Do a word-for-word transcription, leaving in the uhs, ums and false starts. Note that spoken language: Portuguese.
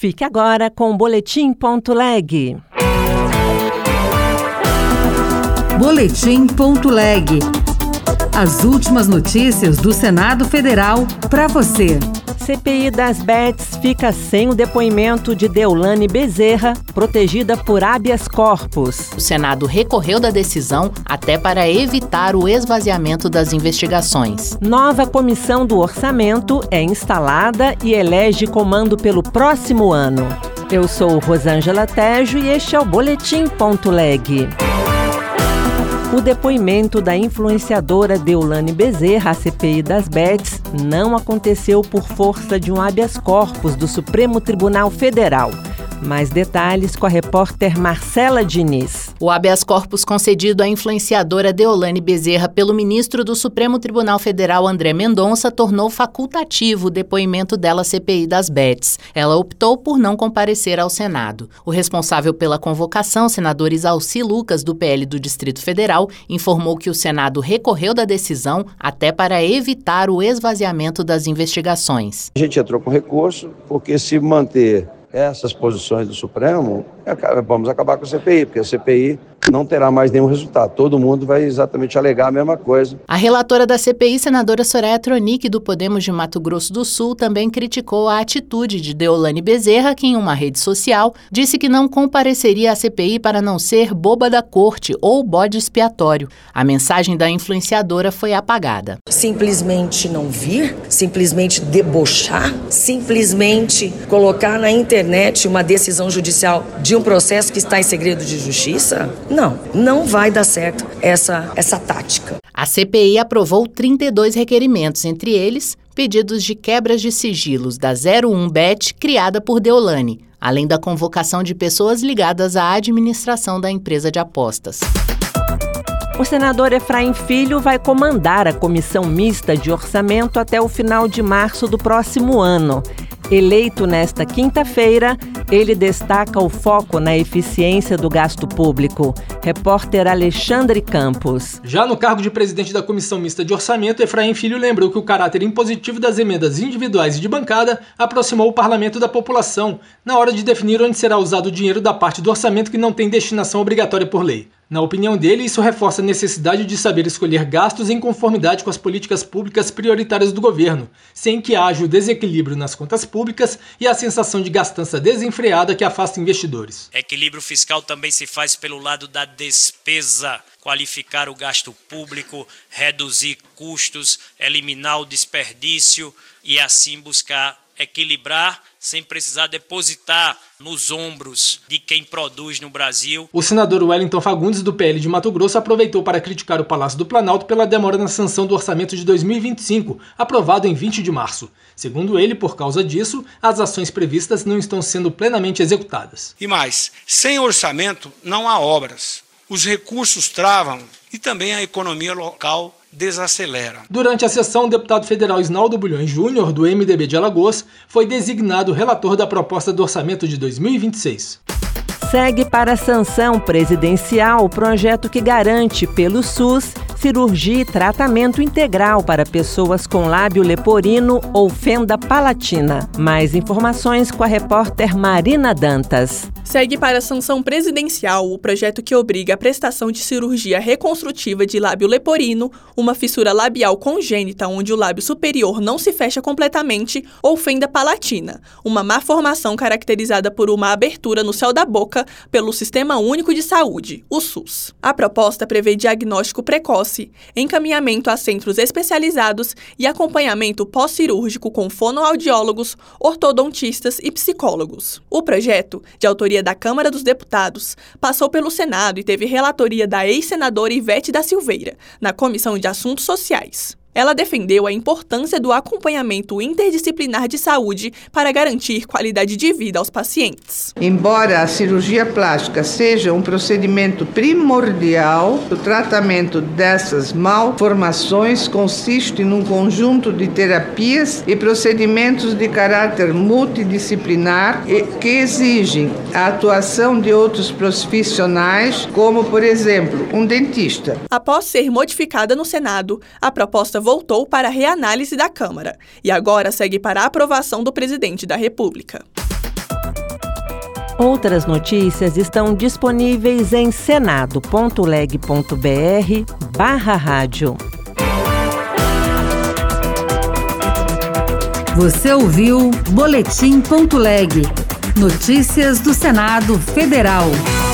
Fique agora com o Boletim Ponto Leg. Boletim Ponto Leg. As últimas notícias do Senado Federal para você. C P I das Bets fica sem o depoimento de Deolane Bezerra, protegida por habeas corpus. O Senado recorreu da decisão até para evitar o esvaziamento das investigações. Nova comissão do orçamento é instalada e elege comando pelo próximo ano. Eu sou Rosângela Tejo e este é o Boletim Ponto Leg. O depoimento da influenciadora Deolane Bezerra à C P I das Bets não aconteceu por força de um habeas corpus do Supremo Tribunal Federal. Mais detalhes com a repórter Marcela Diniz. O habeas corpus concedido à influenciadora Deolane Bezerra pelo ministro do Supremo Tribunal Federal, André Mendonça, tornou facultativo o depoimento dela à C P I das Bets. Ela optou por não comparecer ao Senado. O responsável pela convocação, senador Isalci Lucas, do P L do Distrito Federal, informou que o Senado recorreu da decisão até para evitar o esvaziamento das investigações. A gente entrou com recurso porque se manter essas posições do Supremo, vamos acabar com a C P I, porque a C P I não terá mais nenhum resultado. Todo mundo vai exatamente alegar a mesma coisa. A relatora da C P I, senadora Soraya Tronic, do Podemos de Mato Grosso do Sul, também criticou a atitude de Deolane Bezerra, que em uma rede social disse que não compareceria à C P I para não ser boba da corte ou bode expiatório. A mensagem da influenciadora foi apagada. Simplesmente não vir, simplesmente debochar, simplesmente colocar na internet uma decisão judicial de um processo que está em segredo de justiça? Não, não vai dar certo essa, essa tática. A C P I aprovou trinta e dois requerimentos, entre eles pedidos de quebras de sigilos da zero um Bet criada por Deolane, além da convocação de pessoas ligadas à administração da empresa de apostas. O senador Efraim Filho vai comandar a comissão mista de orçamento até o final de março do próximo ano. Eleito nesta quinta-feira, ele destaca o foco na eficiência do gasto público. Repórter Alexandre Campos. Já no cargo de presidente da Comissão Mista de Orçamento, Efraim Filho lembrou que o caráter impositivo das emendas individuais e de bancada aproximou o parlamento da população na hora de definir onde será usado o dinheiro da parte do orçamento que não tem destinação obrigatória por lei. Na opinião dele, isso reforça a necessidade de saber escolher gastos em conformidade com as políticas públicas prioritárias do governo, sem que haja o desequilíbrio nas contas públicas e a sensação de gastança desenfreada que afasta investidores. Equilíbrio fiscal também se faz pelo lado da despesa, qualificar o gasto público, reduzir custos, eliminar o desperdício e assim buscar equilibrar sem precisar depositar nos ombros de quem produz no Brasil. O senador Wellington Fagundes, do P L de Mato Grosso, aproveitou para criticar o Palácio do Planalto pela demora na sanção do orçamento de dois mil e vinte e cinco, aprovado em vinte de março. Segundo ele, por causa disso, as ações previstas não estão sendo plenamente executadas. E mais, sem orçamento não há obras. Os recursos travam e também a economia local desacelera. Durante a sessão, o deputado federal Isnaldo Bulhões Júnior, do M D B de Alagoas, foi designado relator da proposta do orçamento de dois mil e vinte e seis. Segue para a sanção presidencial o projeto que garante, pelo SUS, cirurgia e tratamento integral para pessoas com lábio leporino ou fenda palatina. Mais informações com a repórter Marina Dantas. Segue para a sanção presidencial o projeto que obriga a prestação de cirurgia reconstrutiva de lábio leporino, uma fissura labial congênita onde o lábio superior não se fecha completamente, ou fenda palatina, uma má formação caracterizada por uma abertura no céu da boca pelo Sistema Único de Saúde, o SUS. A proposta prevê diagnóstico precoce, encaminhamento a centros especializados e acompanhamento pós-cirúrgico com fonoaudiólogos, ortodontistas e psicólogos. O projeto, de autoria da Câmara dos Deputados, passou pelo Senado e teve relatoria da ex-senadora Ivete da Silveira, na Comissão de Assuntos Sociais. Ela defendeu a importância do acompanhamento interdisciplinar de saúde para garantir qualidade de vida aos pacientes. Embora a cirurgia plástica seja um procedimento primordial, o tratamento dessas malformações consiste num conjunto de terapias e procedimentos de caráter multidisciplinar que exigem a atuação de outros profissionais, como, por exemplo, um dentista. Após ser modificada no Senado, a proposta voltou para a reanálise da Câmara e agora segue para a aprovação do presidente da República. Outras notícias estão disponíveis em senado.leg.br barra rádio. Você ouviu Boletim.leg. Notícias do Senado Federal.